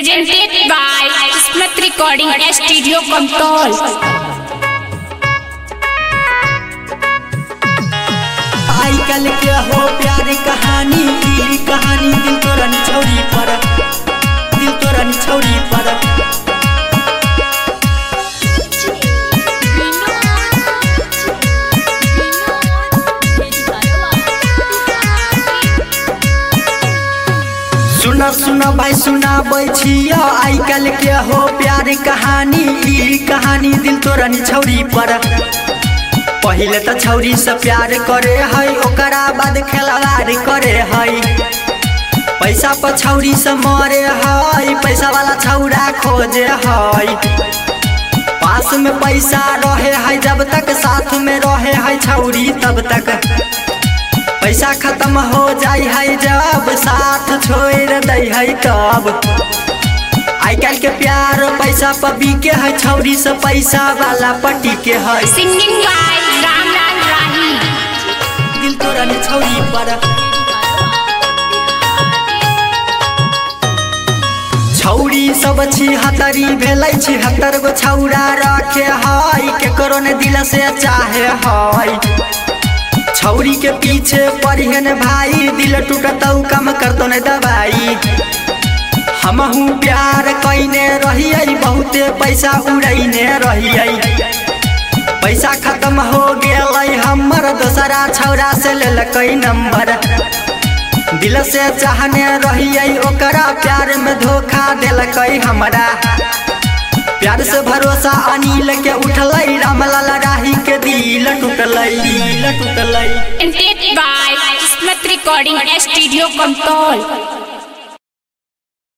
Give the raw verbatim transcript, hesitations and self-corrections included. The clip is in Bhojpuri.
Presented by Smith Recording Studio Control. आजकल के हो प्यार कहानी की कहानी दिल तोरा छौरी पर दिल तोरा छौरी पर सुना सुना भाई सुनाबै छियो आजकल के हो प्यार कहानी की कहानी दिल तोरा छौरी पर पहले तो छौरी से प्यार करे है ओकरा बाद खिलवाड़ करे है पैसा पर छौरी से मरे है पैसा वाला छौरा खोजे है पास में पैसा रहे है जब तक साथ में रहे है छौरी तब तक पैसा खत्म हो जाए है जब साथ छोड़ दे है तब आजकल के प्यार पैसा पर बिके है छौरी से पैसा वाला पटी के है Singing by Ramlan Rahi. दिल तोरा छौरी पर छौरी सब छिहत्तरी भेलै छिहत्तर गो छौरा रखे है केकरो ने दिल से चाहे है छौरी के पीछे पड़िहन भाई दिल टूटतौ कम करतो ने दवाई हमहू प्यार कइने रहिए बहुते पैसा उड़ैने रहिए पैसा खत्म हो गेलै हमर दोसरा छौरा से लेलकै नंबर दिल से चाहने रहिए ओकरा प्यार में धोखा देलकै हमरा प्यार से भरोसा अनिल के उठलै रामलाल राही के दिल टूटलै दिल टूटलै Presented by Smith Recording Studio Control.